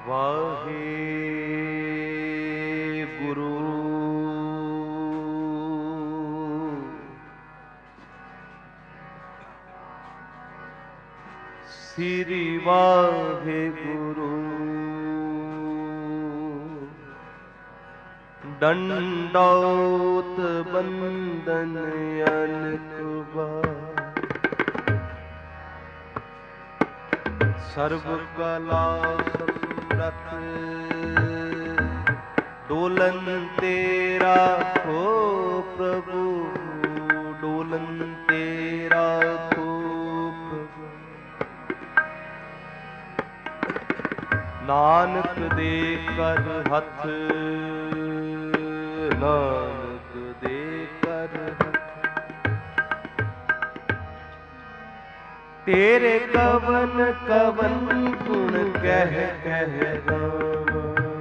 ਵਾਹਿਗੁਰੂ ਸ੍ਰੀ ਵਾਹਿਗੁਰੂ ਦੰਡੌਤ ਬੰਦਨ ਅਨਕ ਬਾਰ ਸਰਬ ਕਲਾ ਸਮਰਥ ਡੋਲਨ ਤੇਰਾ ਹੋ ਪ੍ਰਭੂ ਡੋਲਨ ਤੇਰਾ ਹੋ ਪ੍ਰਭੂ ਨਾਨਕ ਦੇ ਕਰ ਹੱਥ ਨਾਨਕ ਦੇ ਕਰ ਹੱਥ ਤੇਰੇ ਕਵਨ ਕਵਨ ਗੁਣ ਕਹਿ ਕਹਿ ਗਾਵਾਂ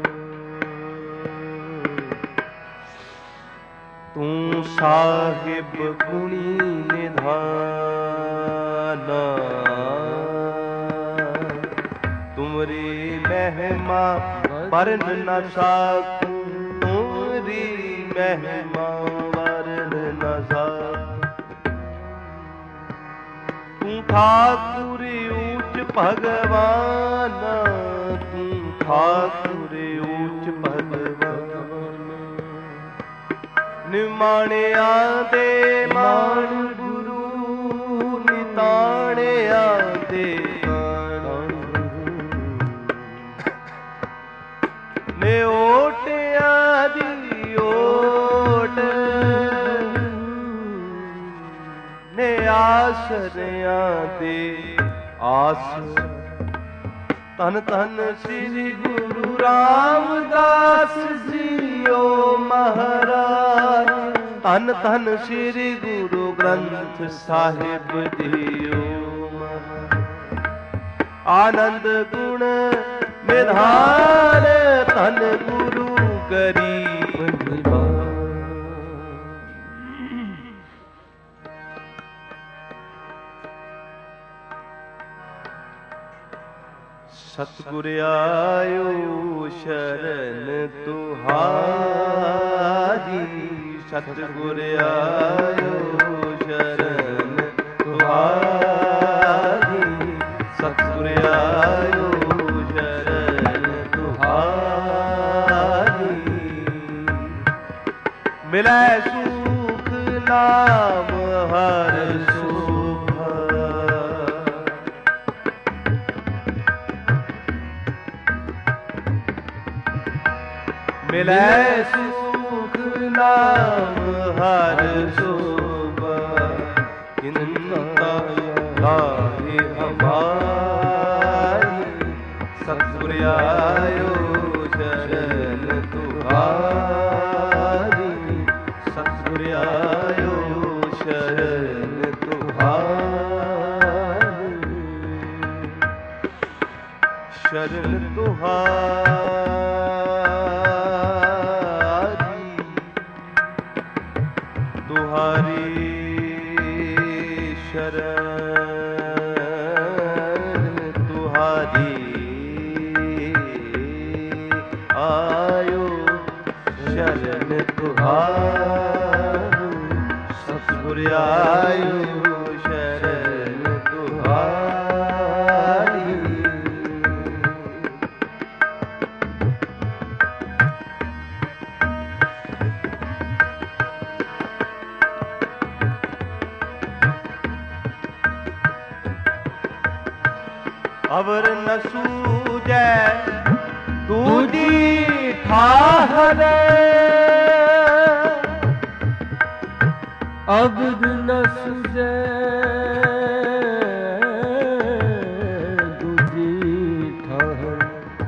ਤੂੰ ਸਾਹਿਬ ਗੁਣੀ ਨਿਧਾਨਾ ਤੁਮਰੀ ਮਹਿਮਾ ਵਰਨ ਨ ਸਾਕੂ ਤੁਮਰੀ ਮਹਿਮਾ ਵਰਨ ਨ ਸਾਕੂ ਤੂੰ ਠਾਕੁਰ ਊਚ ਭਗਵਾਨ ਤੂੰ ਠਾਕੁਰ ਊਚ ਭਗਵਾਨ ਨਿਮਾਣਿਆਂ ਦੇ ਮਾਣ ਗੁਰੂ ਨਿਤਾਣਿਆਂ ਦੇ ਨੇ ਓਟਿਆਂ ਦੀ ਓਟ ਨੇ ਆਸਰਿਆਂ ਦੇ ਆਸ ਧੰਨ ਧੰਨ ਸ੍ਰੀ ਗੁਰੂ ਰਾਮਦਾਸ ਜੀਓ ਮਹਾਰਾਜ ਧੰਨ ਧੰਨ ਸ੍ਰੀ ਗੁਰੂ ਗ੍ਰੰਥ ਸਾਹਿਬ ਜੀਓ ਆਨੰਦ ਗੁਣ ਨਿਧਾਨ ਧੰਨ ਗੁਰੂ ਗਰੀਬ ਨਿਵਾਨ ਸਤਿਗੁਰ ਆਇਓ ਸ਼ਰਨ ਤੁਹਾਰੀ ਸਤਿਗੁਰ ਆਇਓ ਸ਼ਰਨ ਤੁਹਾਰੀ ਸਤਿਗੁਰ ਆਇਓ ਸ਼ਰਨ ਤੁਹਾਰੀ ਮਿਲੈ ਸੁਖ ਨਾਮ ਹਰ ਮਿਲੈ ਸੁਖ ਨਾਮ ਹਰ ਸੋਭਾ ਕਿੰਤਾ ਲਾਹੇ ਹਮਾਰੀ ਸਤਿਗੁਰ ਆਇਓ ਸ਼ਰਨ ਤੁਹਾਰੀ ਸਤਿਗੁਰ ਆਇਓ ਸ਼ਰਨ ਤੁਹਾਰੀ ਸ਼ਰਨ ਤੁਹਾਰੀ ਤੁਹਾਰੀ ਸ਼ਰਨ ਤੁਹਾਰੀ ਆਇਓ ਸ਼ਰਨ ਤੁਹਾਰੀ ਸਤਿਗੁਰ ਆਇਓ ਸ਼ਰਨ ਤੁਹਾਰੀ ਅਵਰ ਨ ਸੂਜੈ ਦੂਜੀ ਠਾਹਰ ਅਵਰ ਨ ਸੂਜੈ ਦੂਜੀ ਠਾਹਰ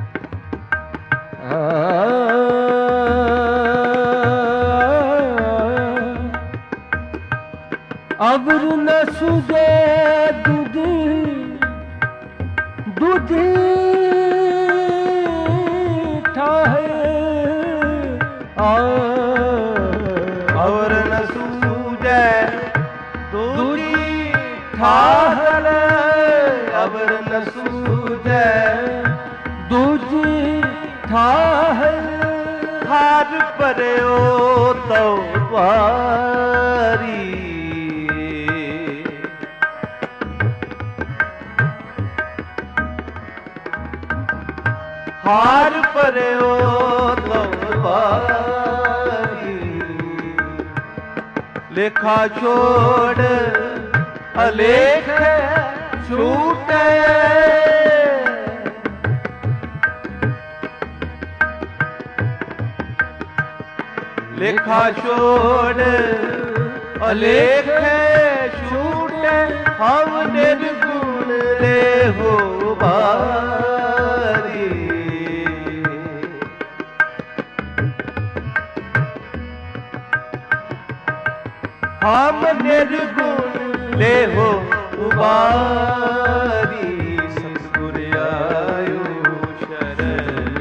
ਅਵਰ ਨ ਸੂਜੈ ਦੂਜੀ ਅਵਰ ਨ ਸੂਜੈ ਦੂਜੀ ਠਾਹਰ ਅਵਰ ਨ ਸੂਜੈ ਦੂਜੀ हार परयो तो द्वारी हार परयो तो द्वारी लेखा छोड़ अलेख छूटे लेखा छोड़ अलेख छूटे हम निर्गुण ले हो बारी हम निर्गुण ले हो उबारी सतगुर आयो शरण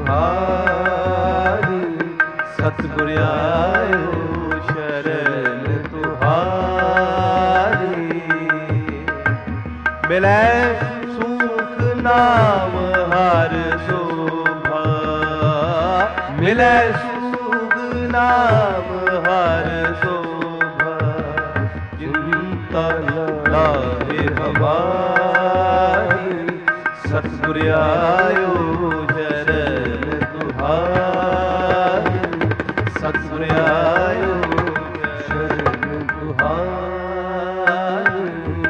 तुहारी सतगुर आयो शरण तुहारी मिलै सुख नाम हर शोभा मिलै सुख नाम हर शोभा चिंता लागे हमारी सतगुर आयो शरण तुहारी सतगुर आयो शरण तुहारी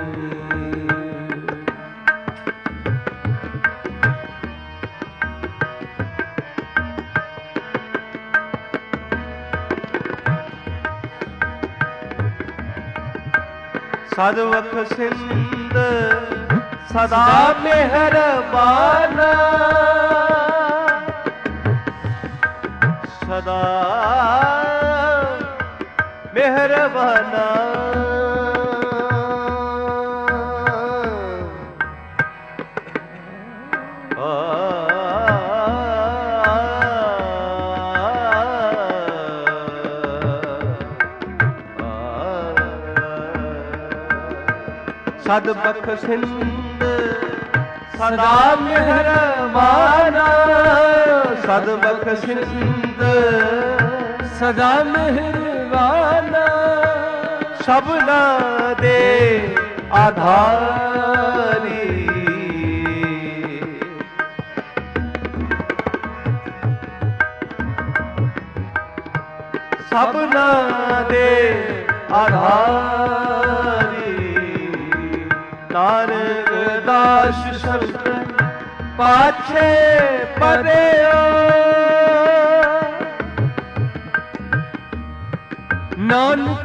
सदवख सिंध सदा मेहरबाना सदा मेहरबाना सदबख सिंध सदा मेहरबाना सदबख सिंध सदा मेहरबाना सबना दे आधारी सबना दे आधारी नानक दास शब्द पाछे पड़यो नानक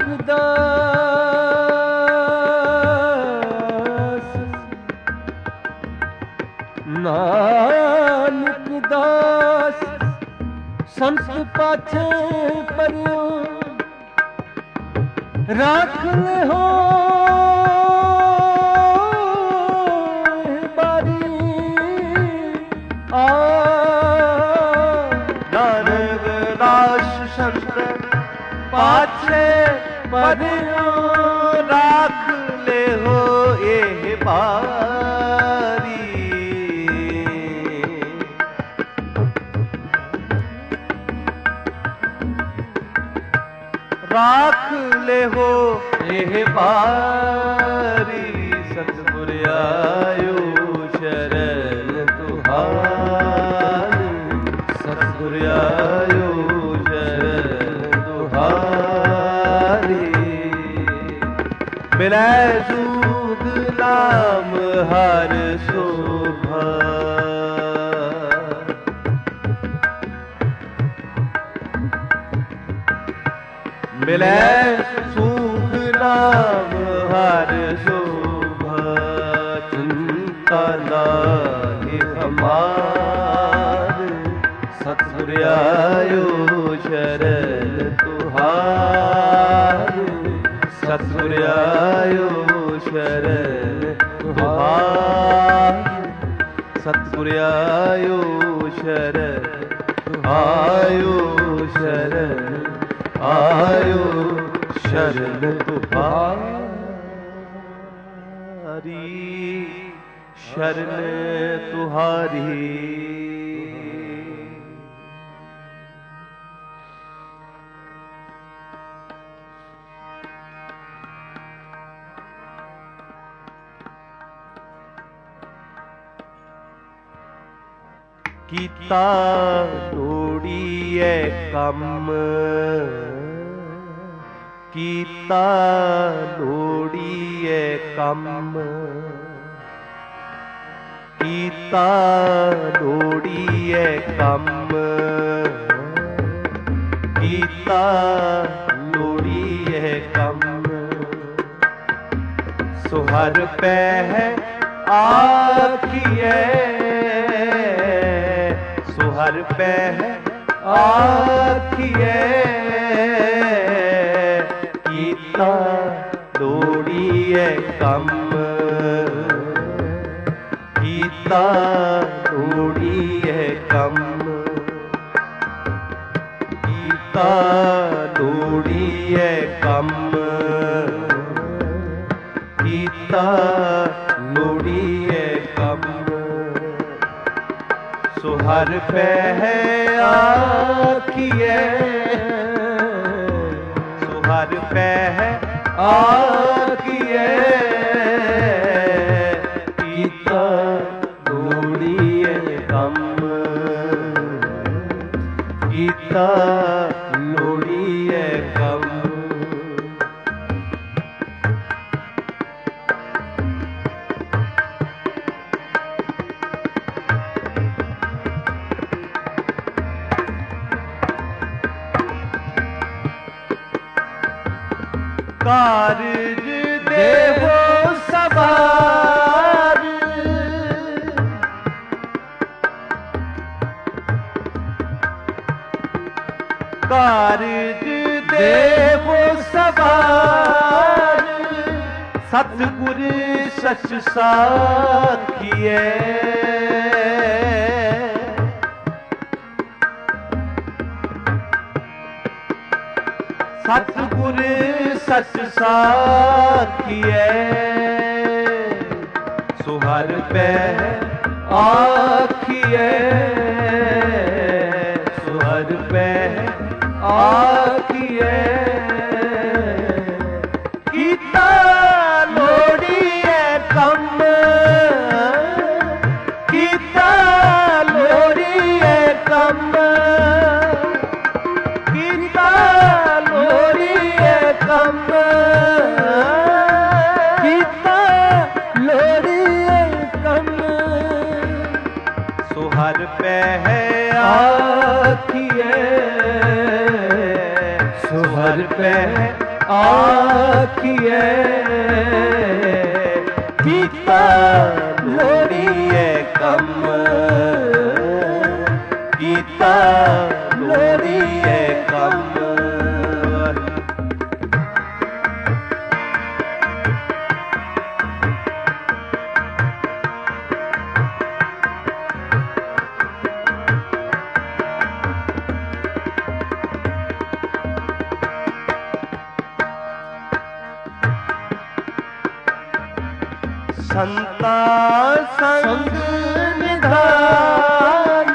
दास नानक दास संत पाछे पड़यो राख ले हो नानक दास संत पाछे पड़यो राख ले हो एह बारी राख ले हो एह बारी सतगुर आयो शरण तुहारी सतगुर आयो शरण तुहारी मिलै सूद नाम हर शोभा मिलै सुख नाम हर शोभा चिंता नाहि हमार सतगुर आयो शरण तुहारी सतगुर आयो शरण तुहारी सतगुर आयो शरण आयो शरण आयो शरण तुहारी शरण तुहारी ਕੀਤਾ ਲੋੜੀਐ ਕੰਮ, ਕੀਤਾ ਲੋੜੀਐ ਕੰਮ, ਕੀਤਾ ਲੋੜੀਐ ਕੰਮ, ਕੀਤਾ ਲੋੜੀਐ ਕੰਮ। ਸੋ ਹਰ ਪੈ ਆਖੀਐ, ਸੋ ਹਰ ਪੈ ਆਖੀਐ, ਕੀਤਾ ਲੋੜੀਐ ਕੰਮ, ਕੀਤਾ ਲੋੜੀਐ ਕੰਮ, ਕੀਤਾ ਲੋੜੀਐ ਕੰਮ, ਕੀਤਾ ਲੋੜੀਐ ਕੰਮ। ਸੋ ਹਰ ਪੈ ਆਖੀਐ, ਸੋ ਹਰ ਪੈ ਆਖੀਐ, ਕੀਤਾ ਲੋੜੀਐ ਕੰਮ, ਕੀਤਾ ਲੋੜੀਐ ਕੰਮ। ਕਾਰਜ ਦੇਵੋ ਸਵਾਰ, ਕਾਰਜ ਦੇਵੋ ਸਵਾਰ, ਸਤਿਗੁਰ ਸਚ ਸਾਖੀਐ, ਸਤਿਗੁਰ ਸਚ ਸਾਖੀਐ। ਸੋ ਹਰ ਪੈ ਆਖੀਐ, ਸੋ ਹਰ ਪੈ ਆਖੀਐ, ਕੀਤਾ ਲੋੜੀਐ ਕੰਮ, ਕੀਤਾ ਲੋੜੀਐ ਕੰਮ, ਕੀਤਾ ਲੋੜੀਐ ਕੰਮ, ਕੀਤਾ ਲੋੜੀਐ ਕੰਮ। ਸੋ ਹਰ ਪੈ ਆਖੀਐ, ਸੋ ਹਰ ਪੈ ਆਖੀਐ, ਕੀਤਾ ਲੋੜੀਐ ਕੰਮ, ਕੀਤਾ ਲੋੜੀਐ ਕੰਮ। ਸੰਤਾ ਸੰਗ ਨਿਧਾਨ,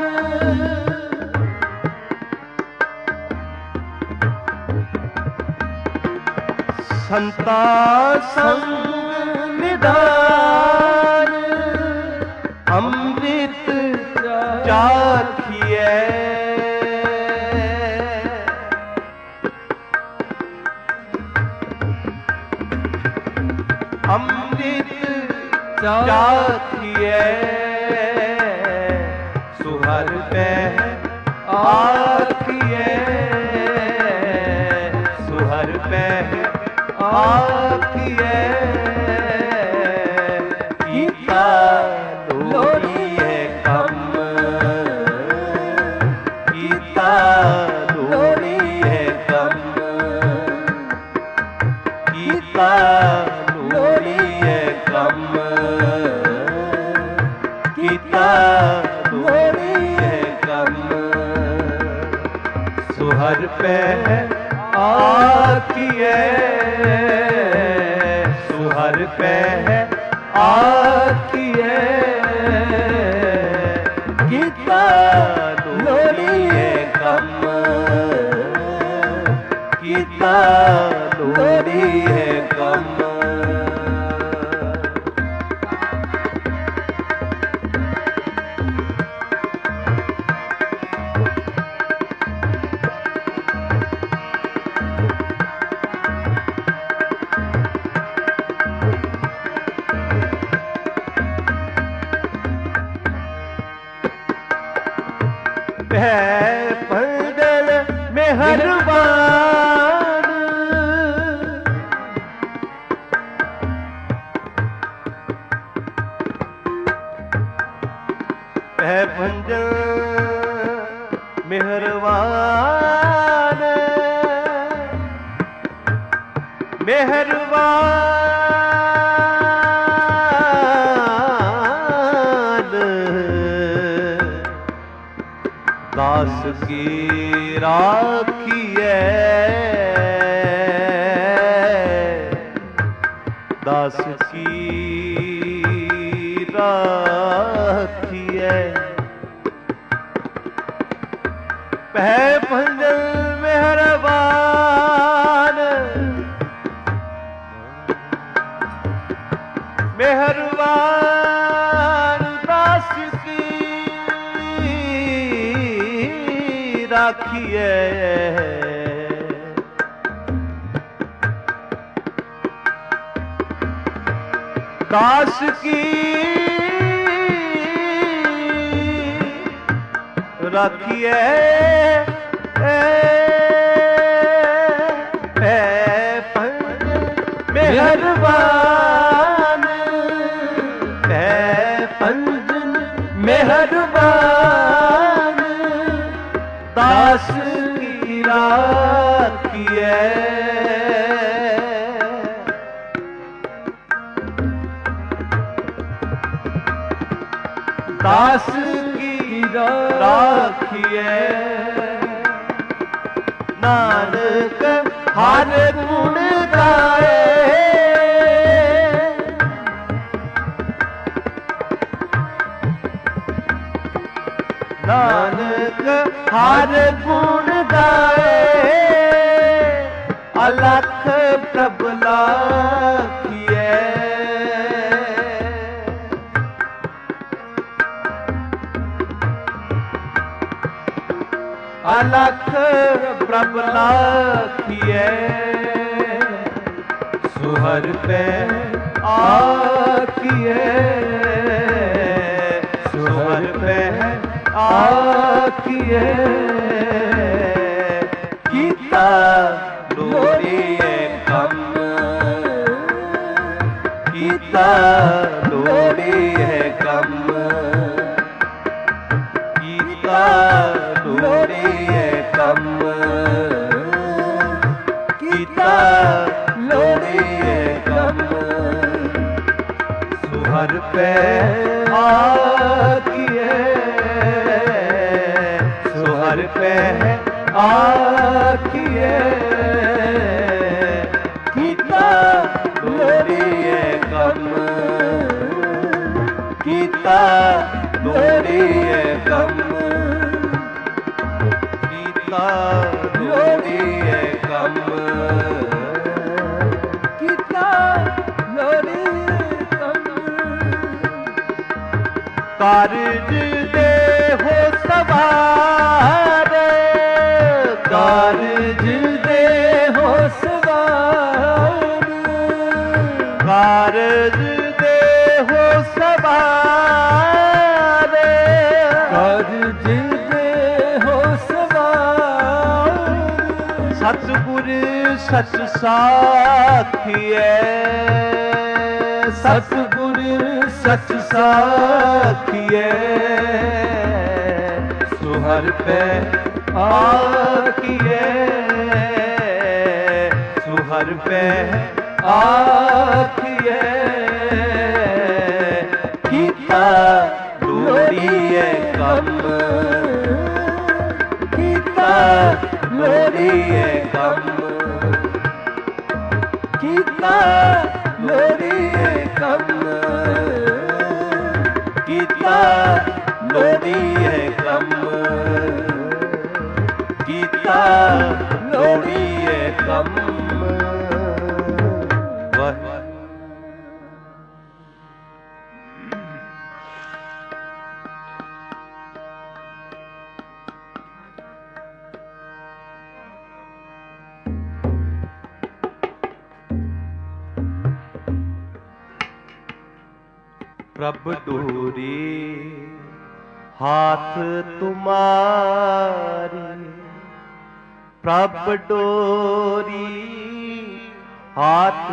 ਸੰਤਾ ਸੰਗ ਨਿਧਾਨ, ਅੰਮ੍ਰਿਤ ਚਾਖੀਐ, ਅੰਮ੍ਰਿਤ ਚਾਖੀਐ। ਸੋ ਹਰ ਪੈ ਆਖੀਐ, ਸੋ ਹਰ ਪੈ ਆਖੀਐ, ਕੀਤਾ ਲੋੜੀਐ ਕੰਮ, ਕੀਤਾ ਲੋੜੀਐ ਕੰਮ, ਕੀਤਾ ਲੋੜੀਐ ਕੰਮ, ਕੀਤਾ ਲੋੜੀਐ ਕੰਮ। ਸੋ ਹਰ ਪੈ ਆਖੀਐ, ਸੋ ਹਰ ਪੈ ਆਖੀਐ, ਕੀਤਾ ਲੋੜੀਐ ਕੰਮ, ਕੀਤਾ ਲੋੜੀਐ ਕੰਮ। ਪੈ ਭੰਜਨ ਮਿਹਰਬਾਨ ਮਿਹਰਬਾਨ ਦਾਸ ਕੀ ਰਾਖੀਐ ਦਾਸ ਕੀ ਰਾਖੀਐ ਪੈ ਭੰਜਨ ਮਿਹਰਬਾਨ ਮਿਹਰਬਾਨ ਦਾਸ ਕੀ ਰਾਖੀਐ ਦਾਸ ਕੀ ਰਾਖੀਐ ਮਿਹਰਬਾਨ ਪੈ ਭੰਜਨ ਮਿਹਰਬਾਨ ਦਾਸ ਕੀ ਰਾਖੀਐ ਦਾਸ ਕੀ ਰਾਖੀਐ ਨਾਨਕ ਹਰ ਗੁਣ ਗਾਏ ਨਾਨਕ ਹਰ ਗੁਣ ਗਾਏ ਅਲਖ ਪ੍ਰਭ ਲਾਖੀਐ ਅਲਖ ਪ੍ਰਭ ਲਾਖੀਐ ਸੁਹਰ ਪੈ ਆਖੀਐ ਸੁਹਰ ਪੈ ਆਖੀਐ ਕੀਤਾ ਲੋੜੀਐ ਕੰਮ ਕੀਤਾ ਲੋੜੀਐ ਕੰਮ ਕੀਤਾ ਲੋੜੀਐ ਕੰਮ ਕੀਤਾ ਲੋੜੀਐ ਕੰਮ ਸੁਹਰ ਪੈ ਆਖੀਐ ਸੁਹਰ ਪੈ ਆਖੀਐ ਕੀਤਾ ਲੋੜੀਐ ਕੰਮ ਕੀਤਾ ਲੋੜੀਐ ਕੰਮ ਕੀਤਾ ਲੋੜੀਐ ਕੰਮ ਕੀਤਾ ਲੋੜੀਐ ਕੰਮ ਕਾਰਜ ਦੇ ਹੋ ਸਵਾਰ ਕਾਰਜ ਦੇ ਹੋ ਸਵਾਰ ਕਾਰਜ ਦੇ ਹੋ ਸਵਾਰ ਕਾਰਜ ਦੇ ਹੋ ਸਵਾਰ ਸਤਿਗੁਰ ਸਚ ਸਾਖੀਐ ਸਤਿਗੁਰ ਸਚ ਸਾਖੀਐ ਸੁਹਰ ਪੈ ਆਖੀਐ ਸੁਹਰ ਪੈ ਆਖੀਐ ਕੀਤਾ ਲੋੜੀਐ ਕੰਮ ਕੀਤਾ ਲੋੜੀਐ ਕੰਮ ਕੀਤਾ ਲੋੜੀਐ ਕੰਮ ਕੀਤਾ ਲੋੜੀਐ ਕੰਮ ਕੀਤਾ ਲੋੜੀਐ ਕੰਮ प्रभ डोरी हाथ तुम्हारी, प्रभ डोरी हाथ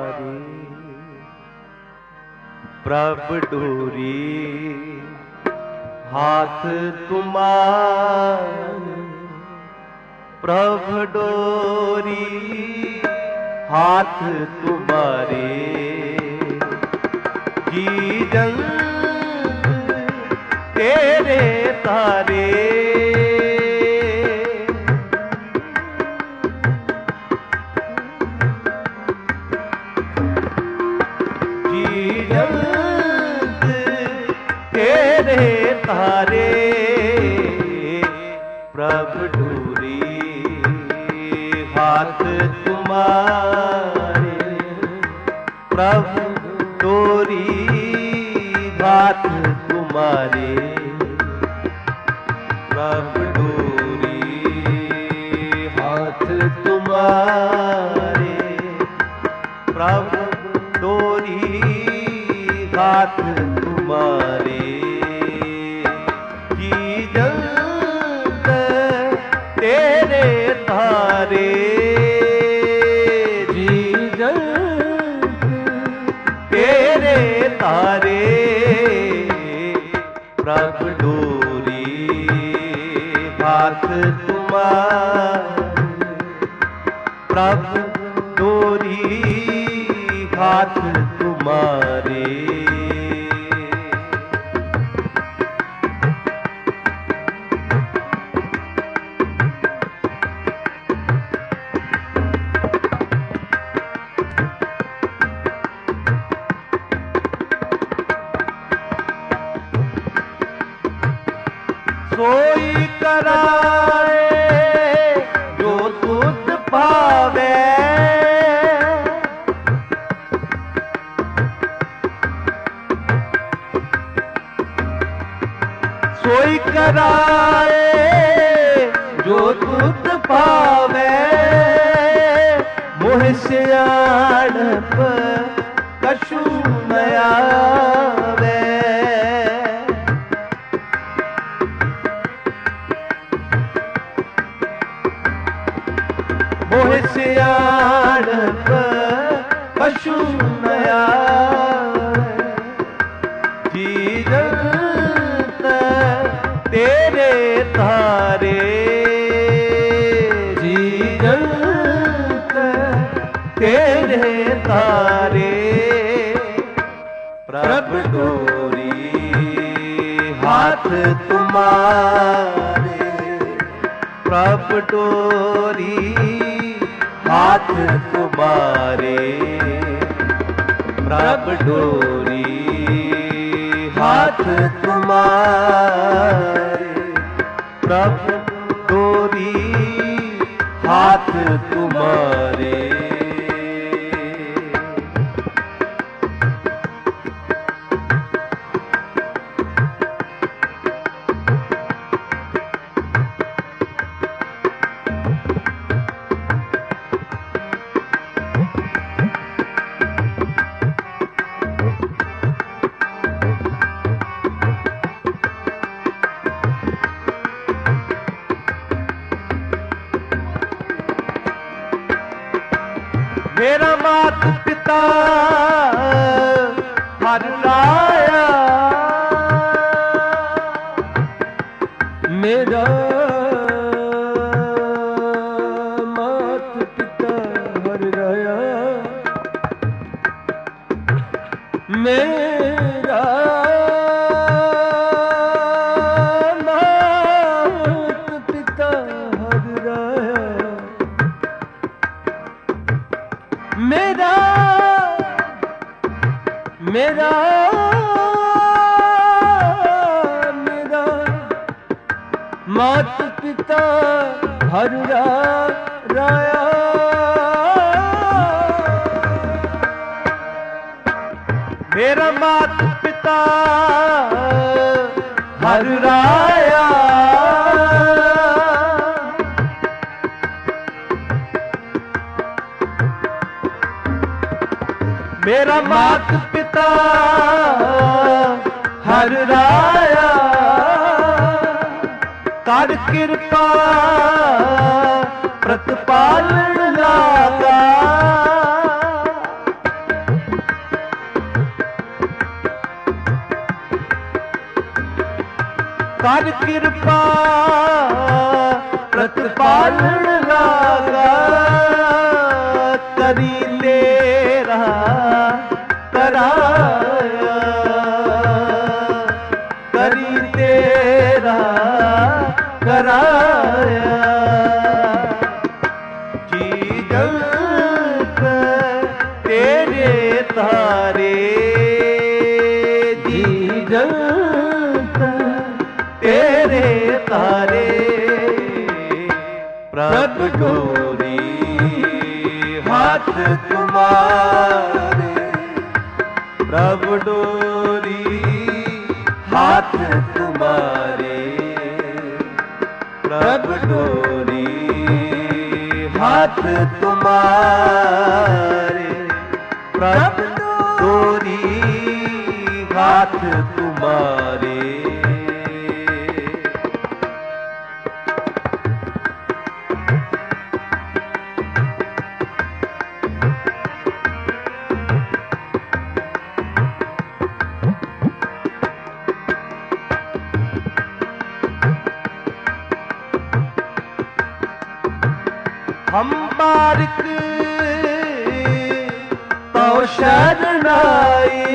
तुम्हारी, प्रभ डोरी हाथ तुम्हारे प्रभ डोरी हाथ तुम्हारे जी जंग तेरे तारे तारे प्रभु डोरी हाथ तुम्हारे प्रभु डोरी हाथ तुम्हारे प्रभु डोरी हाथ तुम्हारे प्रभु डोरी हाथ तुम्हारे तेरे तारे जी जंग तेरे तारे प्रभु डोरी हाथ तुम्हारे प्रभु डोरी हाथ तुम्हारे सोई कराए जो तुझ भावे सोई कराए जो तुझ भावे मोह सियाणप कछु न आवे मोह सियाणप कछु न आवे जी जंत तेरे तारे जी जंत तेरे तारे प्रभु डोरी हाथ तुम्हारे प्रभु डोरी हाथ तुम्हारे प्रभु डोरी हाथ तुम्हारे प्रभु डोरी हाथ तुम्हारे मेरा मात पिता हर राया मेरा मात पिता हर राया मेरा मात पिता हर राया मेरा मेरा मेरा मात पिता हर राया मेरा मात पिता हर राया मेरा मात पिता हर राया कर कृपा प्रतिपालन लागा ਕਰ ਕਿਰਪਾ ਪ੍ਰਤਪਾਲਣ ਲਾਗਾ ਕਰੀ ਤੇਰਾ ਕਰਾਇਆ ਕਰੀ ਤੇਰਾ ਕਰਾਇਆ ਜੀ ਜੰਤ ਤੇਰੇ ਤਾਰੇ ਜੀ ਜੰਤ ਤੇਰੇ ਤਾਰੇ ਪ੍ਰਭ ਡੋਰੀ ਹੱਥ ਤੁਮਾਰੇ ਪ੍ਰਭ ਡੋਰੀ ਹੱਥ ਤੁਮਾਰੇ ਪ੍ਰਭ ਡੋਰੀ ਹੱਥ ਤੁਮਾਰੇ ਪ੍ਰਭ ਡੋਰੀ ਹੱਥ ਤੁਮਾਰੇ हम बारिक तो शरणाई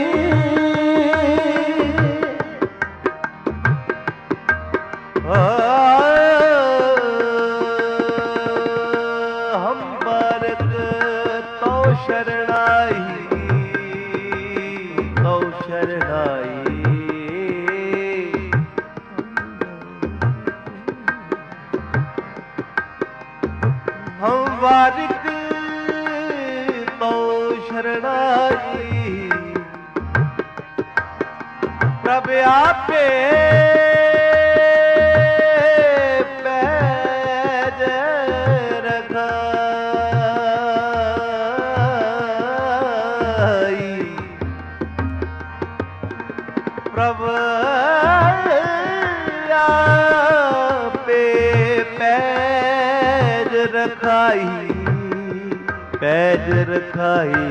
हम बारिक तो शरणाई तो शरणाई हम वारिक तो शरणाई प्रभ आपे पैज रखाई प्रभ आपे पैज रखाई पैज रखाई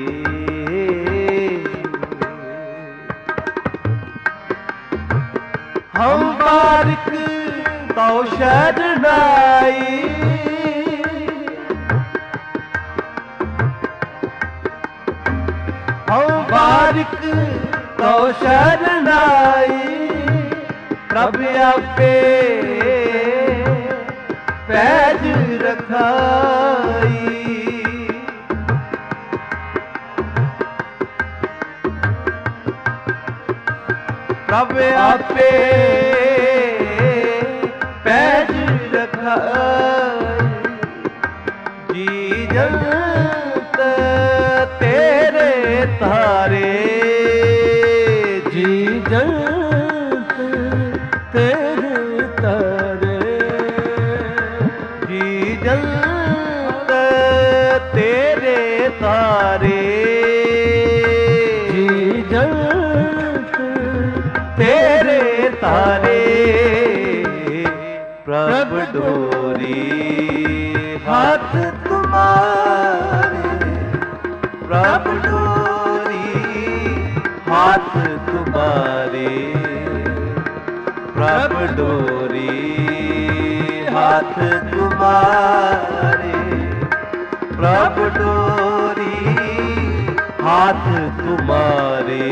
हम बारिक तो शरणाई हम बारिक तो शरणाई प्रभ आपे पैज रखाई प्रभ आपे पैज रखाई जी जंत तेरे तारे जी जंत तेरे तारे जी जंत तेरे तारे जी जंत तेरे तारे प्रभ डोरी हाथ तुम्हारे प्रभ डोरी हाथ तुम्हारे प्रभ डोरी हाथ तुम्हारे प्रभ डोरी हाथ तुम्हारे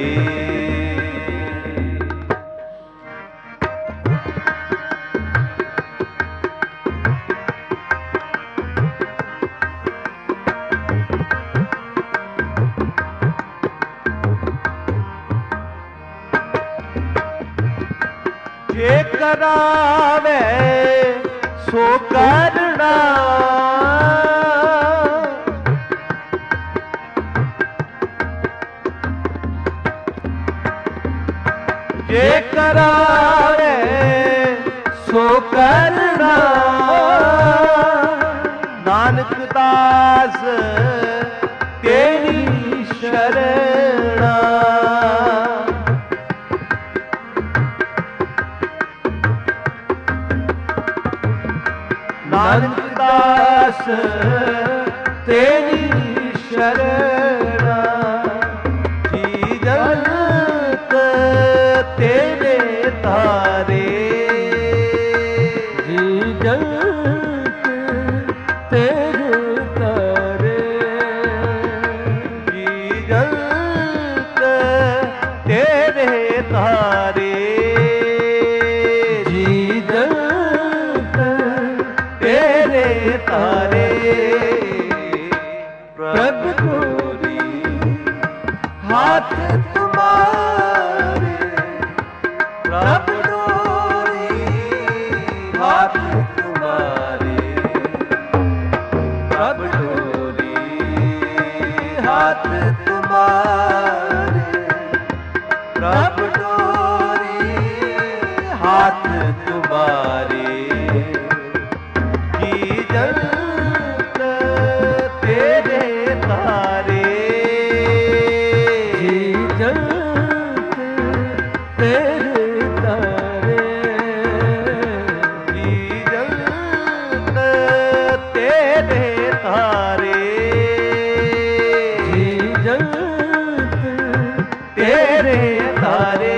जे करावे सो करना जे करावे सो करना नानक दास तेरी शरणा नानक दास तेरी शरणा जी जगत तेरे तारे ਜੰਤ ਤੇਰੇ ਤਾਰੇ ਜੀ ਜੰਤ ਤੇਰੇ ਤਾਰੇ ਪ੍ਰਭ ਤੋਰੀ हाथ तुम्हारे प्रभ डोरी हाथ तुम्हारे प्रभ डोरी हाथ तुम्हारे प्रभ डोरी हाथ तुम्हारे जी जंत तेरे तारे तेरे तारे जी जंत तेरे तारे जी जंत तेरे तारे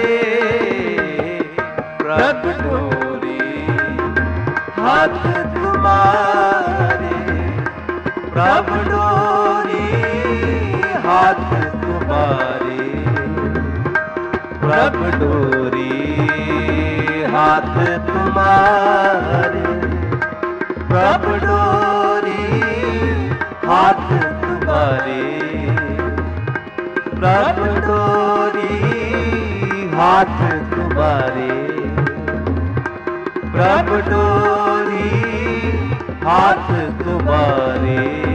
प्रभ डोरी हाथ तुम्हारे प्रभ डोरी हाथ तुम्हारे प्रभ डोरी हाथ तुम्हारे प्रभ डोरी हाथ तुम्हारे प्रभ डोरी हाथ तुम्हारे प्रभ डोरी हाथ तुम्हारे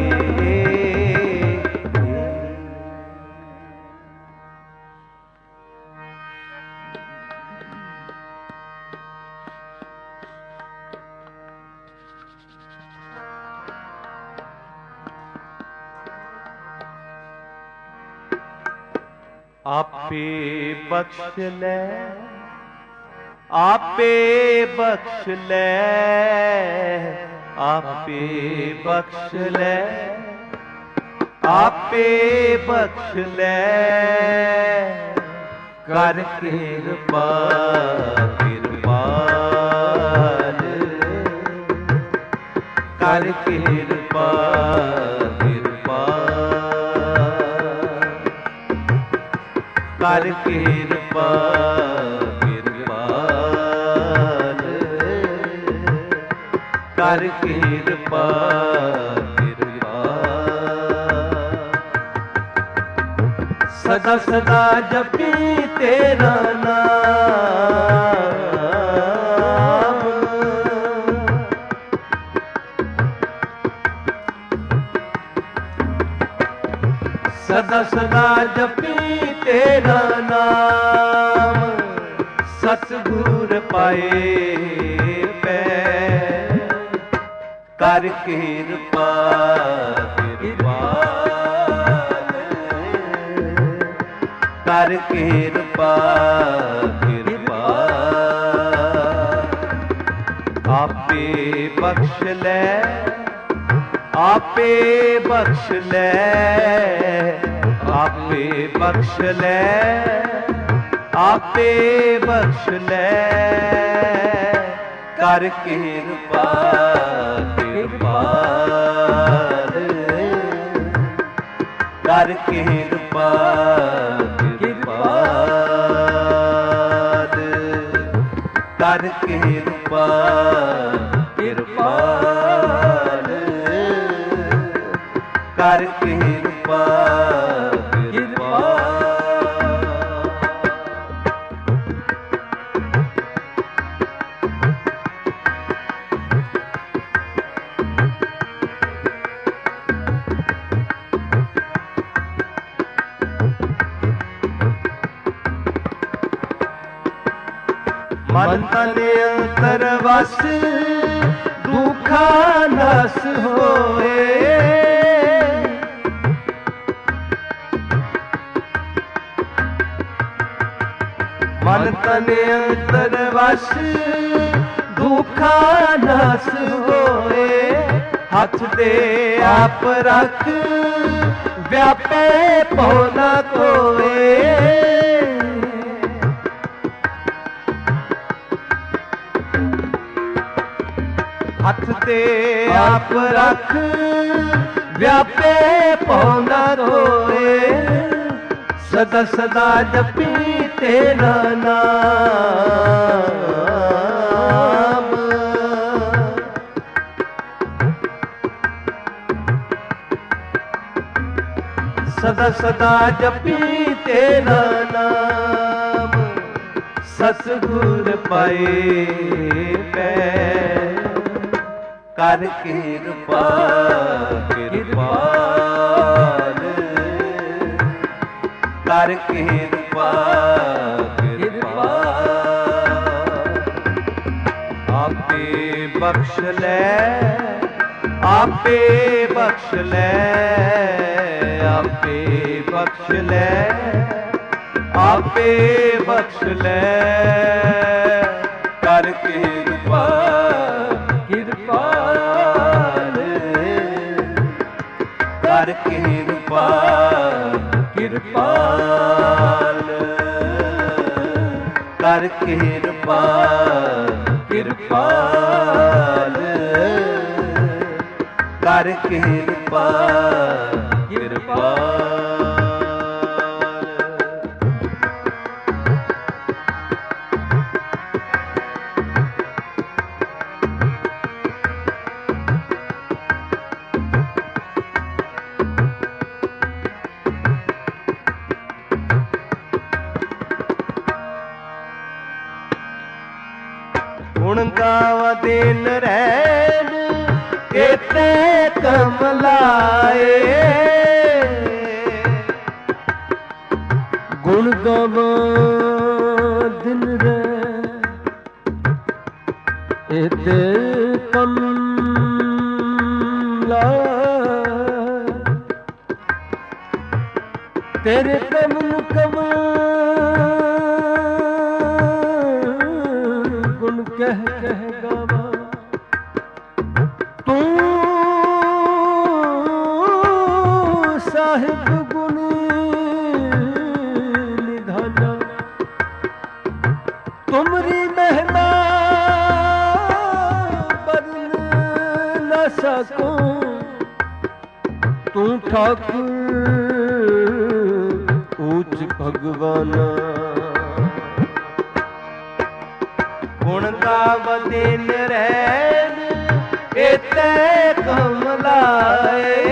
आपे बख्श ले आपे बख्श ले आपे बख्श ले आपे बख्श ले कर कृपा कृपाल कर कृपा कर कृपा कृपाल कर कृपा कृपाल सदा सदा जपी तेरा नाम सदा सदा जपी तेरा नाम सतगुर पाए पै कर कृपा कृपाल कर कृपा कृपाल आपे बख्श ले आपे बख्श ले आपे बख्श ले आपे बख्श ले कर कृपा कृपाल कर कृपा कृपाल कर कृपा कृपाल कर कृपा मन तन अंतर वस दुखा नस होए मन तन अंतर वस दुखा नस होए हथ दे आप रख व्यापे पौना कोए हथ ते आप रख व्यापे पौना रोए ਸਦਾ ਸਦਾ ਜਪੀ ਤੇਰਾ ਨਾਮ। ਸਦਾ ਸਦਾ ਜਪੀ ਤੇਰਾ ਨਾਮ। ਸਤਿਗੁਰ ਪਾਏ ਪੈ ਕਰ ਕਿਰਪਾ ਕਿਰਪਾਲ ਕਰ ਕਿਰਪਾ ਕਿਰਪਾਲ। ਆਪੇ ਬਖਸ਼ ਲੈ ਆਪੇ ਬਖਸ਼ ਲੈ ਆਪੇ ਬਖਸ਼ ਲੈ ਆਪੇ ਬਖਸ਼ ਲੈ ਕਰ ਕਿਰਪਾ ਕਿਰਪਾਲ ਕਰ ਕਿਰਪਾ ਕਿਰਪਾਲ ਕਰ ਕਿਰਪਾ ਕਿਰਪਾਲ ਕਰ ਕਿਰਪਾ ਕਿਰਪਾਲ। ਗੁਣ ਗਾਵਾ ਦਿਨ ਰਹਿਣ ਕੇਤੇ ਕਮਲਾਏ। ਗੁਣ ਗਾਵਾ ਦਿਨ ਰਹਿਣ ਕੇਤੇ ਕਮਲਾਏ। ਤੇਰੇ ਕਮਲ ਕਮਲ ਗੁਣ ਕਹਿ ਕਹਿ ਗਾਵਾਂ। ਤੂੰ ਸਾਹਿਬ ਗੁਣ ਨਿਧਾਨਾ। ਤੁਮਰੀ ਮਹਿਮਾ ਬਦਲ ਨ ਸਕੋ। ਤੂੰ ਠਾਕੁਰ ਊਚ ਭਗਵਾਨਾ। ਗੁਣ ਗਾਵਾ ਦਿਨ ਰਹਿਣ ਕੇਤੇ ਕਮਲਾਏ।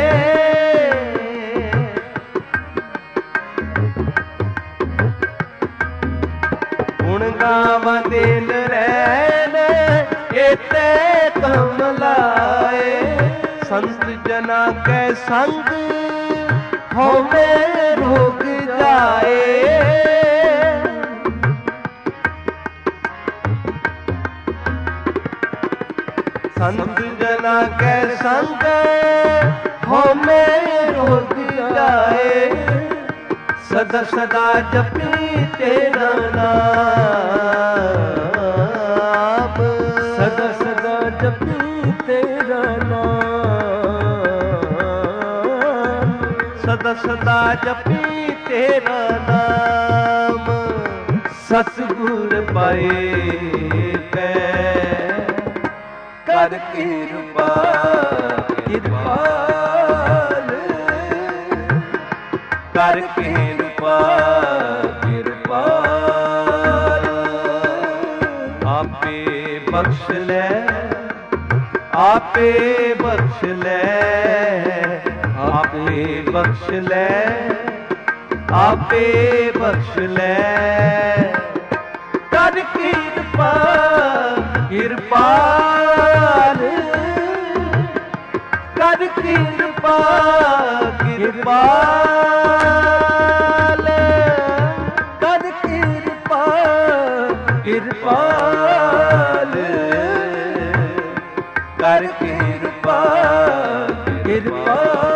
ਗੁਣ ਗਾਵਾ ਦਿਨ ਰਹਿਣ ਕੇਤੇ ਕਮਲਾਏ। ਸੰਤ ਜਨਾ ਕੈ ਸੰਗ ਹੋਵੇ ਰੋਗ ਜਾਏ। ਸੰਤ ਜਨਾ ਕੈ ਸੰਗ ਹੋਮੇ ਰੋਗ ਜਾਏ। ਸਦਾ ਸਦਾ ਜਪੀ ਤੇਰਾ ਨਾਮ। ਸਦਾ ਸਦਾ ਜਪੀ ਤੇਰਾ ਨਾਮ। ਸਦਾ ਸਦਾ ਜਪੀ ਤੇਰਾ ਨਾਮ। ਸਤਿਗੁਰ ਪਾਏ ਪੈ ਕਰ ਕਿਰਪਾ ਕਿਰਪਾਲ ਕਰ ਕਿਰਪਾ ਕਿਰਪਾਲ। ਆਪੇ ਬਖਸ਼ ਲੈ ਆਪੇ ਬਖਸ਼ ਲੈ ਆਪੇ ਬਖਸ਼ ਲੈ ਆਪੇ ਬਖਸ਼ ਲੈ ਕਰ ਕਿਰਪਾ ਕਿਰਪਾਲ ਕਰ ਕਿਰਪਾ ਕਿਰਪਾਲ ਕਰ ਕਿਰਪਾ ਕਿਰਪਾਲ ਕਰ ਕਿਰਪਾ ਕਿਰਪਾਲ।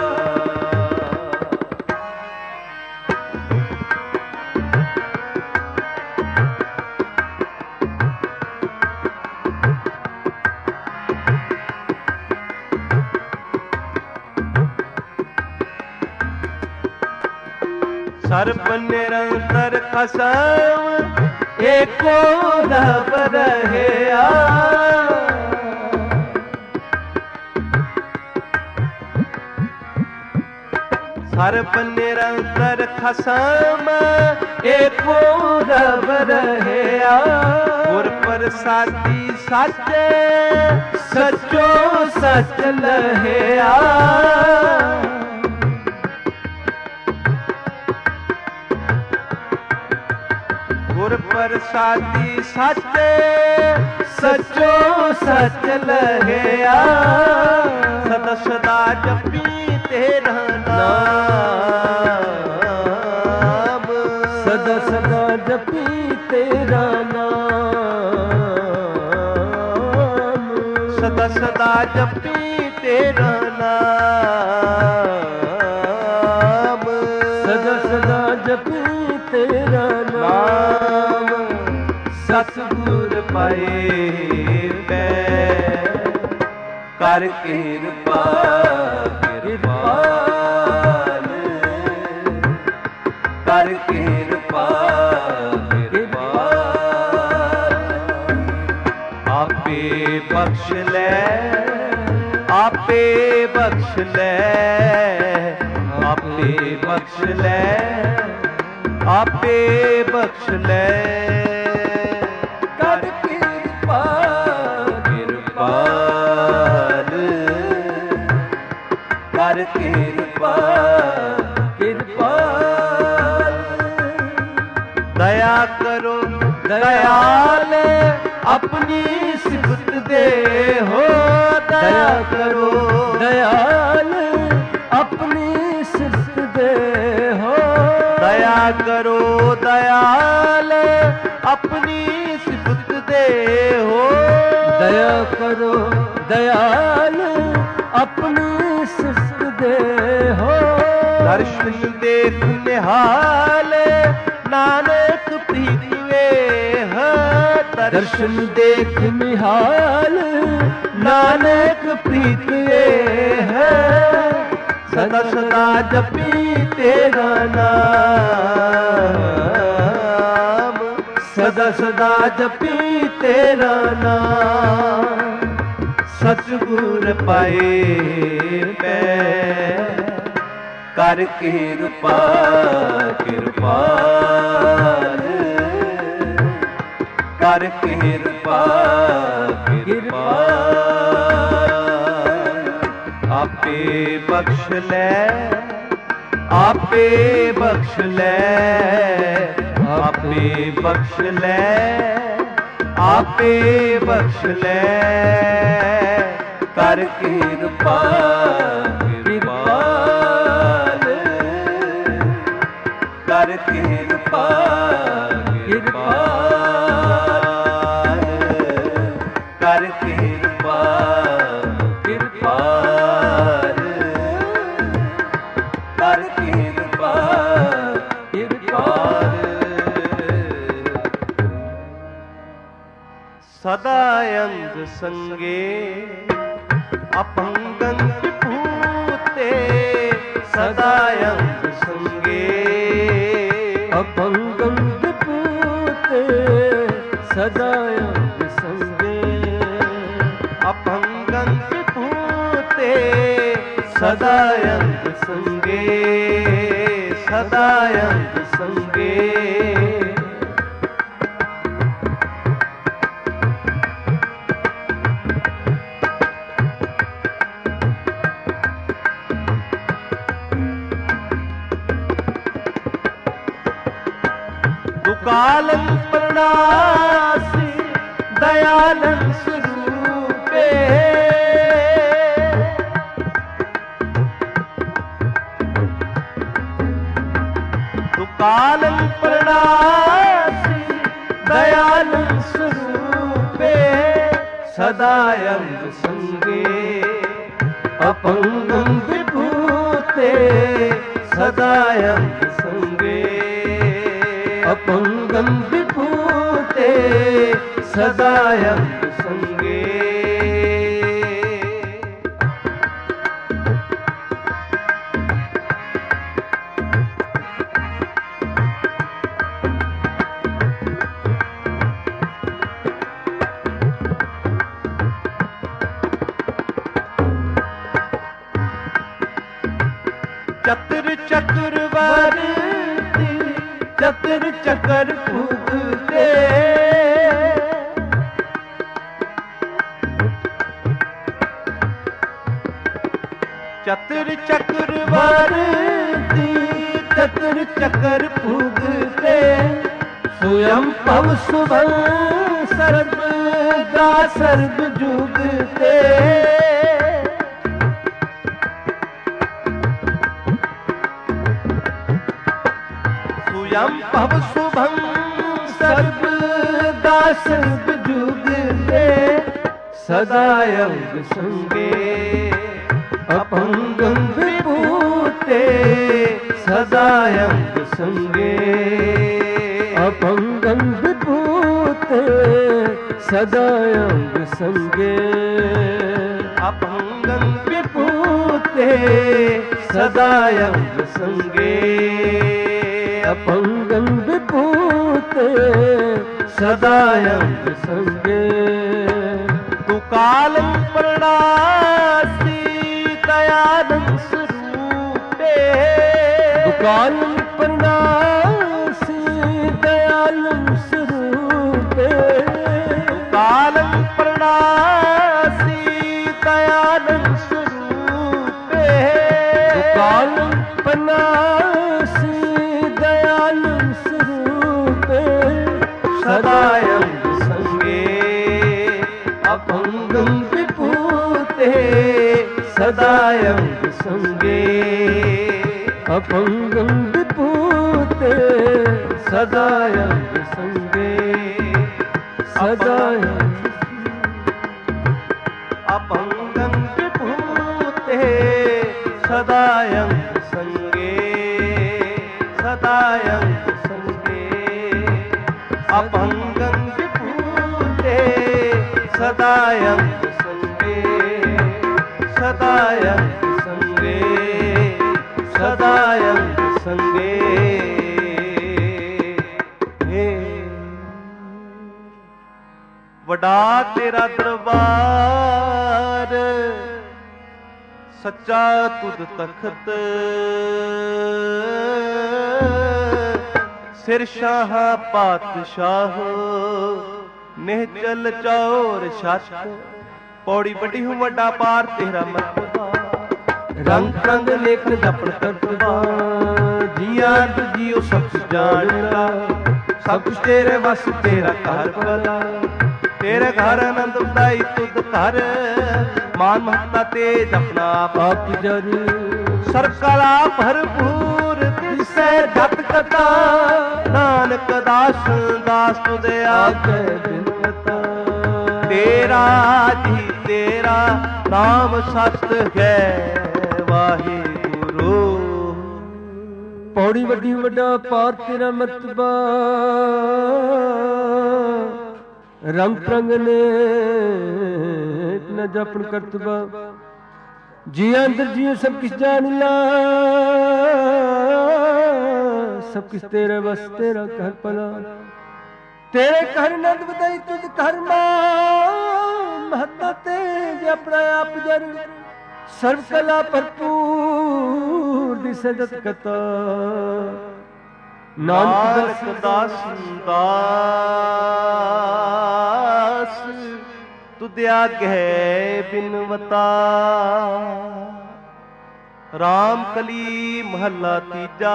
ਸਰਬ ਨਿਰੰਤਰ ਖਸਮ ਏਕੋ ਰਬ ਰਹਿਆ। ਸਰਬ ਨਿਰੰਤਰ ਖਸਮ ਏਕੋ ਰਬ ਰਹਿਆ। ਗੁਰ ਪ੍ਰਸਾਦੀ ਸੱਚ ਸਚੋ ਸਚ ਲਹਿਆ। ਗੁਰ ਪ੍ਰਸਾਦੀ ਸੱਚ ਸਚੋ ਸਚ ਲਹਿਆ। ਸਦਾ ਸਦਾ ਜਪੀ ਤੇਰਾ ਨਾਮ। ਸਦਾ ਸਦਾ ਜਪੀ ਤੇਰਾ ਨਾਮ। ਸਦਾ ਸਦਾ ਜਪੀ ਤੇਰਾ ਨਾਮ। ਸਦਾ ਸਦਾ ਜਪੀ ਤੇਰਾ ਨਾਮ। ਸਤਿਗੁਰ ਪਾਏ ਪੈ ਕਰ ਕਿਰਪਾ। ਕਿਰਪਾਲ ਕਰ ਕਿਰਪਾ। ਕਿਰਪਾਲ ਆਪੇ ਬਖਸ਼ ਲੈ। ਆਪੇ ਬਖਸ਼ ਲੈ। ਆਪੇ ਬਖਸ਼ ਲੈ। ਆਪੇ ਬਖਸ਼ ਲੈ। ਕਰ ਕਿਰਪਾ। ਕਿਰਪਾਲ ਕਰ ਕਿਰਪਾ। ਕਿਰਪਾਲ ਦਇਆ ਕਰੋ ਦਇਆਲ ਆਪਣੀ ਸਿਫਤ ਦੇ ਹੋ। ਦਇਆ ਕਰੋ ਦਇਆਲ ਆਪਣੀ ਸਿਫਤ ਦੇ ਹੋ। ਦਇਆ ਕਰੋ ਦਇਆਲ ਆਪਣੀ ਸਿਫਤ ਦੇ ਹੋ। ਦਇਆ ਕਰੋ ਦਇਆਲ ਆਪਣੀ ਸਿਫਤ ਦੇ ਹੋ। ਦਰਸ਼ਨ ਦੇਖ ਨਿਹਾਲ ਨਾਨਕ ਪ੍ਰੀਤ ਵੇਹ। ਦਰਸ਼ਨ ਦੇਖ ਨਿਹਾਲ ਨਾਨਕ ਪ੍ਰੀਤ ਵੇਹ। ਸਦਾ ਸਦਾ ਜਪੀ ਤੇਰਾ ਨਾਮ। ਸਦਾ ਸਦਾ ਜਪੀ ਤੇਰਾ ਨਾਮ। ਸਤਿਗੁਰ ਪਾਏ ਪੈ ਕਰ ਕਿਰਪਾ। ਕਿਰਪਾਲ ਕਰ ਕਿਰਪਾ। ਕਿਰਪਾਲ ਆਪੇ ਬਖਸ਼ ਲੈ। ਆਪੇ ਬਖਸ਼ ਲੈ। ਆਪੇ ਬਖਸ਼ ਲੈ। ਆਪੇ ਬਖਸ਼ ਲੈ। ਕਰ ਕਿਰਪਾ। ਕਿਰਪਾਲ ਕਰ ਕਿਰਪਾ। ਕਿਰਪਾਲ ਕਰ ਕਿਰਪਾ। ਕਿਰਪਾਲ ਕਰ ਕਿਰਪਾ। ਕਿਰਪਾਲ ਸਦਾ ਅੰਗ ਸੰਗੇ ਅਪੰਗੰ ਵਿਭੂਤੇ। ਸਦਾ ਅੰਗ ਸੰਗੇ ਅਪੰਗੰ ਵਿਭੂਤੇ। ਸਦਾ ਅੰਗ ਸੰਗੇ ਅਪੰਗੰ ਵਿਭੂਤੇ। ਸਦਾ ਅੰਗ ਸੰਗੇ। ਸਦਾ ਅੰਗ ਸੰਗੇ ਦੁਕਾਲੰ ਪ੍ਰਣਾਸੀ ਦਇਆਲੰ ਸਰੂਪੇ। ਦੁਕਾਲੰ ਪ੍ਰਣਾਸੀ ਦਇਆਲੰ ਸਰੂਪੇ। ਸਦਾ ਅੰਗ ਸੰਗੇ ਅਪੰਗੰ ਵਿਭੂਤੇ। ਸਦਾ ਅੰਗ ਸੰਗੇ ਅਪੰਗੰ ਵਿਭੂਤੇ। ਸਦਾ ਅੰਗ ਸੰਗੇ ਚਤੁਰ ਚੱਕਰ ਵਰਤੀ ਚਤੁਰ ਚੱਕਰ ਫੂਕਦੇ ਚਤੁਰ ਚੱਕਰ ਵਰਤੀ ਚਤੁਰ ਚੱਕਰ ਫੂਕਦੇ ਸੁਯੰ ਭਵ ਸੁਭੰ ਸਰਬ ਦਾ ਸਰਬ ਜੁਗਤੇ ਸੁਯੰ ਭਵ ਸੁਭੰ ਸਰਬ ਦਾ ਸਰਬ ਜੁਗਤੇ ਸਦਾ ਅੰਗ ਸੰਗੇ ਅਪੰਗੰ ਵਿਭੂਤੇ ਸਦਾ ਅੰਗ ਸੰਗੇ ਅਪੰਗੰ ਵਿਭੂਤੇ ਸਦਾ ਅੰਗ ਸੰਗੇ ਅਪੰਗੰ ਵਿਭੂਤੇ ਸਦਾ ਅੰਗ ਸੰਗੇ ਅਪੰਗੰ ਵਿਭੂਤੇ ਸਦਾ ਅੰਗ ਸੰਗੇ ਤੂੰ ਕਾਲੰ ਪ੍ਰਣਾਸੀ ਦਇਆਨੰਦ ਸਰੂਪੇ ਦੁਕਾਲੰ ਪ੍ਰਣਾਸੀ ਦਇਆਲੰ ਸਰੂਪੇ ਕਾਲੰ ਪ੍ਰਣਾਸੀ ਦਇਆਨੰਦ ਸਰੂਪੇ ਦੁਕਾਲੰ ਪ੍ਰਣਾਸੀ ਦਇਆਲੰ ਸਰੂਪੇ ਸਦਾ ਅੰਗ ਸੰਗੇ ਅਪੰਗੰ ਵਿਭੂਤੇ ਸਦਾ ਅੰਗ ਸੰਗੇ ਅਪੰਗੰ ਵਿਭੂਤੇ ਸਦਾ ਅੰਗ ਸੰਗੇ ਸਦਾ ਅਪੰਗੰ ਵਿਭੂਤੇ ਸਦਾ ਅੰਗ ਸੰਗੇ ਸਦਾ ਅੰਗ ਸੰਗੇ ਅਪੰਗੰ ਵਿਭੂਤੇ ਸਦਾ ਅੰਗ ਸੰਗੇ ਸਦਾ ਅੰਗ ਸੰਗੇ ਸਦਾ ਅੰਗ ਸੰਗੇ ਵੱਡਾ ਤੇਰਾ ਦਰਬਾਰ ਸੱਚਾ ਤੁਧ ਤਖਤ ਸਿਰ ਸ਼ਾਹ ਪਾਤਸ਼ਾਹ ਨਿਹਚਲ ਚੌਰ ਛੱਤ ਪੌੜੀ ਵੱਡੀ ਹੂੰ ਵੱਡਾ ਪਾਰ ਤੇਰਾ ਮਰਤਬਾ ਰੰਗ ਰੰਗ ਲੇਖ ਜਪਣ ਕਰਤਬਾ ਜੀਆ ਤੁਜੀਓ ਸਭ ਕੁਛ ਜਾਣਦਾ ਸਭ ਕੁਛ ਤੇਰੇ ਵਸ ਤੇਰਾ ਘਰ ਭਲਾ ਤੇਰੇ ਘਰ ਆਨੰਦ ਉਦਾਈ ਤੁਧ ਘਰ ਮਾਨ ਮਹੱਤਾ ਤੇਜ ਆਪਣਾ ਆਪ ਜਰ ਸਰਬ ਕਲਾ ਭਰਪੂਰ ਦਿਸੈ ਜਤ ਕਥਾ ਨਾਨਕ ਦਾਸ ਦਾਸ ਤੁਧ ਆਗੇ ਬਿਨ ਕਥਾ ਤੇਰਾ ਜੀ ਤੇਰਾ ਨਾਮ ਸਤ ਹੈ ਵਾਹਿਗੁਰੂ ਪੌੜੀ ਵੱਡੀ ਵੱਡਾ ਪਾਰ ਤੇਰਾ ਮਰਤਬਾ ਰੰਗ ਰੰਗ ਨੇ ਨ ਜਪਨ ਕਰਤਬਾ ਜੀ ਅੰਦਰ ਜੀ ਸਭ ਕਿਛ ਜਾਣ ਲਾ ਸਭ ਕਿਛ ਤੇਰੇ ਵਸ ਤੇਰਾ ਘਰ ਭਲਾ ਤੇਰੇ ਘਰ ਨੰਦ ਵਧਾਈ ਤੁਧ ਘਰ ਮਹੱਤਾ ਤੇ ਜੇ ਆਪਣਾ ਆਪ ਜਰ ਸਰਬ ਕਲਾ ਭਰਪੂਰ ਦਿਸੈ ਜਤ ਕਥਾ ਨਾਨਕ ਦਾਸ ਦਾਸ ਤੁਧ ਆਗੇ ਬਿਨਵਤਾ ਰਾਮ ਕਲੀ ਮਹੱਲਾ ਤੀਜਾ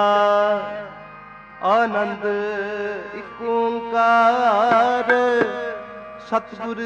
ਆਨੰਦ ਇਕ ਓੰਕਾਰ ਸਤਿਗੁਰ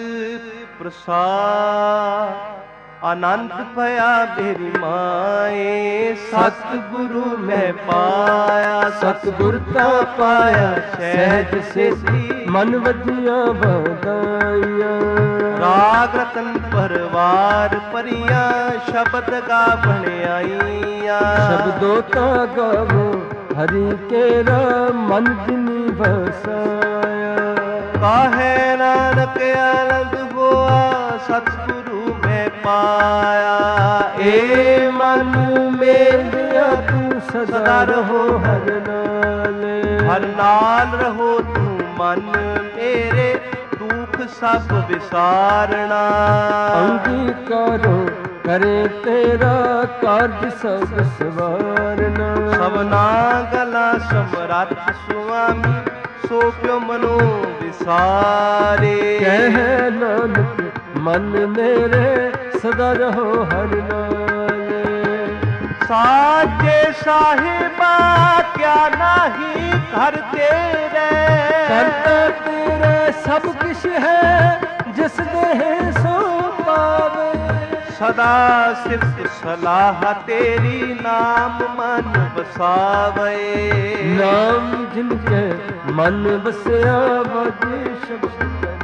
ਪ੍ਰਸਾਦ ਆਨੰਦ ਭਇਆ ਮੇਰੀ ਮਾਏ ਸਤਿਗੁਰੂ ਮੈਂ ਪਾਇਆ ਸਤਿਗੁਰ ਤਾਂ ਪਾਇਆ ਸਹਿਜ ਸੇਤੀ ਮਨ ਵਧੀਆਂ ਵਧਾਈਆਂ ਰਾਗ ਰਤਨ ਪਰਵਾਰ ਪਰੀਆਂ ਸ਼ਬਦ ਗਾ ਬਣਾਈਆਂ ਸ਼ਬਦੋ ਤਾ ਗਾਵੋ ਹਰੀ ਕੇਰਾ ਮਨ ਜਿਨੀ ਵਸਾਇਆ ਕਾਹੇ ਨਾਨਕ ਆਨੰਦ ਹੋਆ ਸਤਿਗੁਰੂ ਮੈਂ ਪਾਇਆ ਏ ਮਨ ਮੇਰਿਆ ਤੂੰ ਸਦਾ ਰਹੋ ਹਰ ਨਾਲ ਹਰ ਨਾਲ ਰਹੋ ਤੂੰ ਮਨ ਮੇਰੇ ਦੁੱਖ ਸਭ ਵਿਸਾਰਣਾ ਅੰਗੀਕਾਰੋ ਕਰੇ ਤੇਰਾ ਕਾਰਜ ਸਭ ਸਵਾਰਨਾ। ਸਭਨਾ ਗਲਾ ਸਮਰੱਥ ਸੁਆਮੀ ਸੋ ਕਿਉ ਮਨੋ ਵਿਸਾਰੇ। ਕਹਿ ਨਾਨਕ ਮਨ ਮੇਰੇ ਸਦਾ ਰਹੋ ਹਰਿ ਨਾਲੇ। ਸਾਜੇ ਸਾਹਿਬਾ ਕਿਆ ਨਾਹੀ ਘਰ ਤੇਰੇ। ਕਰਤਾ ਤੇਰੇ ਸਭ ਕਿਛ ਹੈ ਜਿਸ ਦੇਹ ਸੋ ਪਾਵੇ। ਸਦਾ ਸਿਫਤ ਸਲਾਹ ਤੇਰੀ ਨਾਮ ਮਨ ਵਸਾਵੇ। ਨਾਮ ਜਿਨ ਕੇ ਮਨ ਵਸਿਆ ਵਾਜੇ ਸ਼ਬਦ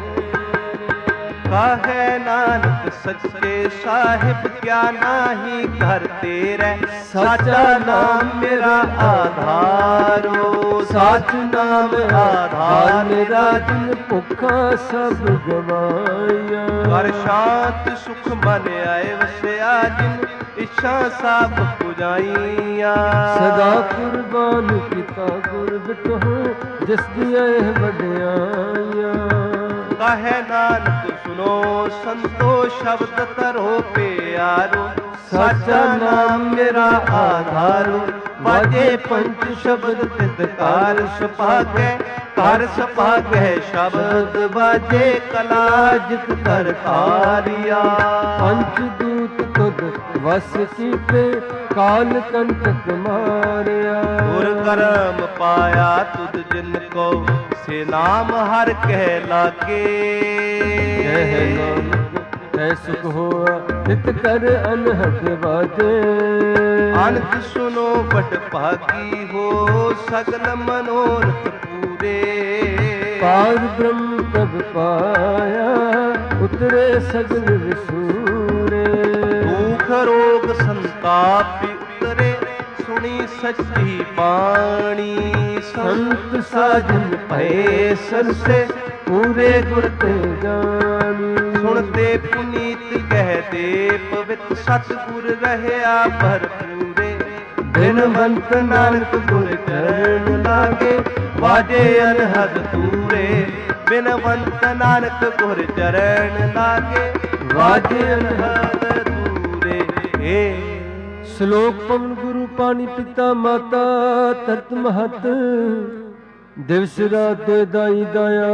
ਕਾਹੇ ਨਾਨਕ ਸੱਚੇ ਸਾਹਿਬ ਕਿਆ ਨਾਹੀ ਘਰ ਤੇਰੇ। ਸਾਚਾ ਨਾਮ ਮੇਰਾ ਆਧਾਰੋ। ਸਾਚ ਨਾਮ ਆਧਾਰ ਮੇਰਾ ਜਿਨ ਭੁੱਖਾ ਸਭ ਗਵਾਇਆ। ਕਰ ਸ਼ਾਂਤ ਸੁਖ ਮਨ ਆਏ ਵਸਿਆ ਜਿਨ ਇੱਛਾ ਸਭ ਪੁਜਾਈਆਂ। ਸਦਾ ਕੁਰਬਾਨ ਕੀਤਾ ਗੁਰ ਬਿਟਹੁ ਜਿਸ ਦੀਆਂ ਇਹ ਵਡਿਆਈਆਂ। ਕਹੇ ਨਾਨਕ ਸੁਨੋ ਸੰਤੋ ਸ਼ਬਦ ਤਰੋ ਪਿਆਰੋ। ਸਾਚਾ ਨਾਮ ਮੇਰਾ ਆਧਾਰੋ। ਵਾਜੇ ਪੰਚ ਸ਼ਬਦ ਤਿਦਕਾਰ ਸੁਭਾਗੈ। ਘਰ ਸੁਭਾਗੈ ਸ਼ਬਦ ਵਾਜੇ ਕਲਾ ਜਿਤ ਕਰ ਕਾਰਿਆ। ਪੰਚ ਦੂਤ ਤੁਧ ਵਸ ਕੀਤੇ ਕਾਲ ਕੰਟਕ ਮਾਰਿਆ। ਗੁਰ ਕਰਮ ਪਾਇਆ ਤੁਧ ਜਿਨ ਕੋ ਸੇ ਨਾਮ ਹਰ ਕਹਿ ਲਾਗੇ। ਕਹਿ ਨਾਨਕ ਐ ਸੁਖ ਹੋਆ ਨਿਤ ਕਰ ਅਨਹਦ ਵਾਜੇ। ਅਨੰਤ ਸੁਨੋ ਬਟ ਭਾਗੀ ਹੋ ਸਗਲ ਮਨੋਰਥ ਪੂਰੇ। ਪਾਰ ਬ੍ਰਹਮ ਤਬ ਪਾਇਆ ਉਤਰੇ ਸਗਲ ਵਿਸੂਰੇ। ਦੁਖ ਰੋਗ ਸੰਤਾਪ ਉਤਰੇ ਸੁਣੀ ਸੱਚੀ ਬਾਣੀ। ਸੰਤ ਸਾਜਨ ਭਏ ਸਰਸੇ ਪੂਰੇ ਗੁਰ ਤੇ ਜਾਣੀ। ਸੁਣਤੇ ਪੁਨੀਤ ਕਹਦੇ ਪਵਿੱਤ ਸਤਿਗੁਰ ਰਹਿਆ ਭਰਪੂਰੇ। ਬਿਨਵੰਤ ਨਾਨਕ ਗੁਰ ਚਰਨ ਲਾਗੇ ਵਾਜੇ ਅਨਹਦ ਤੂਰੇ। ਬਿਨਵੰਤ ਨਾਨਕ ਗੁਰ ਚਰਨ ਲਾਗੇ ਵਾਜੇ ਅਨਹਦ ਤੂਰੇ। ਸ਼ਲੋਕ ਪਵਨ ਗੁਰੂ ਪਾਣੀ ਪਿਤਾ ਮਾਤਾ ਤਰਤ ਮਹਤ। ਦਿਵਸ ਰਾਤ ਦਾਈ ਦਾਇਆ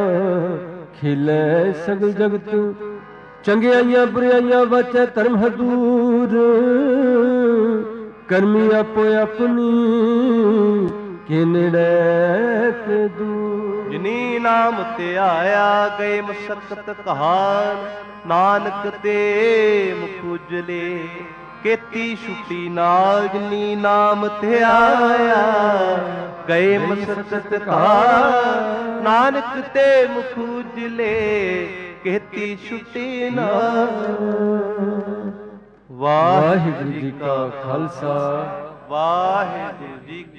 ਖਿਲੇ ਸਗਲ ਜਗਤ। ਚੰਗਿਆਈਆਂ ਬੁਰਾਈਆਂ ਵਾਚੈ ਧਰਮ ਹਦੂਰ। ਕਰਮੀ ਆਪੋ ਆਪਣੀ ਕਿ ਨੇੜੇ ਤੇ ਦੂਰ। ਜਿਨੀ ਨਾਮ ਤੇ ਆਇਆ ਗਏ ਮਸਕਤ ਕਹਾਨ। ਨਾਨਕ ਤੇ ਮੁਖ ਉਜਲੇ ਕੀਤੀ ਛੁੱਟੀ ਨਾਲ। ਜਿਨੀ ਨਾਮ ਤੇ ਆਇਆ ਗਏ ਮਸਕਤ ਕਹਾਨ। ਨਾਨਕ ਤੇ ਮੁਖ ਉਜਲੇ ਕੀਤੀ ਛੁੱਟੀ ਨਾਲ। ਵਾਹਿਗੁਰੂ ਜੀ ਕਾ ਖਾਲਸਾ ਵਾਹਿਗੁਰੂ ਜੀ